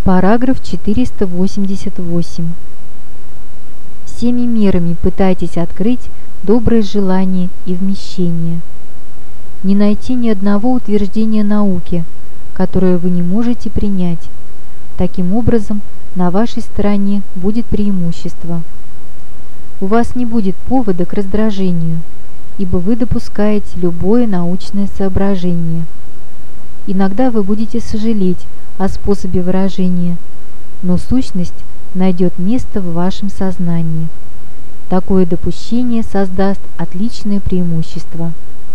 Параграф 488. Всеми мерами пытайтесь открыть доброе желание и вмещение. Не найти ни одного утверждения науки, которое вы не можете принять. Таким образом, на вашей стороне будет преимущество. У вас не будет повода к раздражению, ибо вы допускаете любое научное соображение. Иногда вы будете сожалеть о способе выражения, но сущность найдет место в вашем сознании. Такое допущение создаст отличное преимущество.